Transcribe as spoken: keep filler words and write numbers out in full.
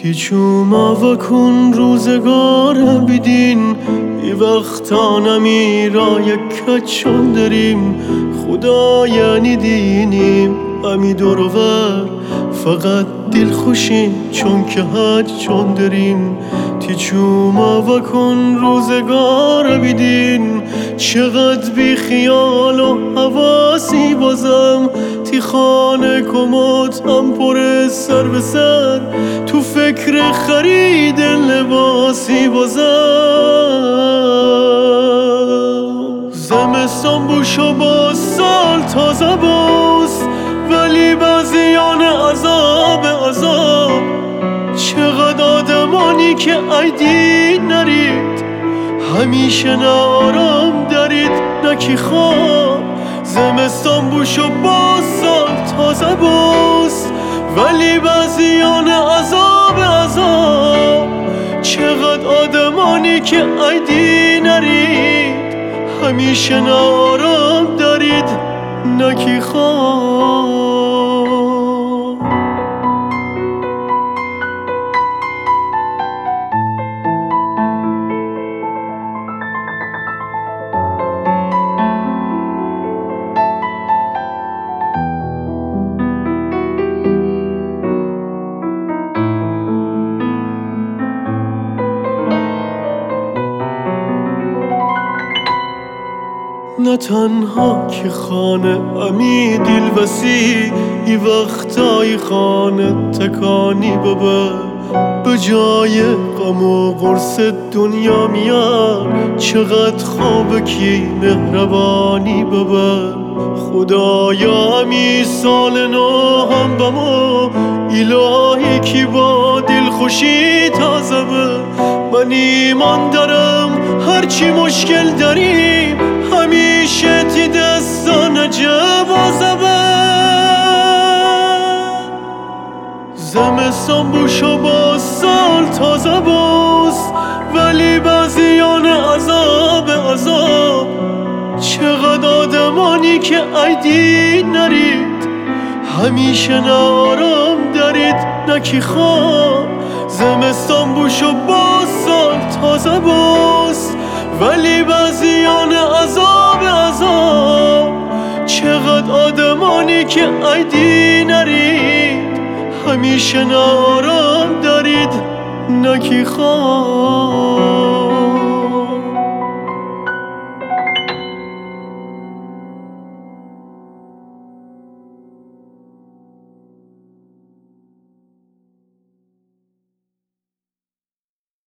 تیچوما و کن روزگار بیدین ای وقتا نمیرا یک چون داریم خدا یعنی دینیم امی دورور فقط دل خوشیم چون که حج چون داریم تیچوما و کن روزگار بیدین چقدر بی خیال و حواسی بازم تی خانه کموت هم پر سر به سر تو فکر خرید لباسی بازم زمستان بوش و با سال تازه باز ولی بعضیان عذاب عذاب چقدر آدمانی که ایدی نرید همیشه نه آرام دارید نه کی خواب زمستان بوش و با سال تازه باز ولی بعضیان عذاب عذاب چقدر آدمانی که ایدی نرید همیشه نه آرام دارید نه کی خواب نه تنها که خانه امی دل وسی ای وقتای خانه تکانی ببر به جای غم و قرص دنیا میار چقدر خوبه کی مهربانی ببر خدایا امی سال نو هم بمو الهی کی با دل خوشی تازه به من ایمان دارم هرچی مشکل داریم همیشه تی دستان جوازبه زمستان بوش و با سال تازه باز ولی بعضیان عذاب عذاب چقدر آدمانی که ایدی نرید همیشه نه آرام دارید نه کی خواب زمستان بوش و با سال تازه باز ولی بعضیان عذاب عذاب چقدر آدمانی که ایدی نرید همیشه نه آرام دارید نه کی خواب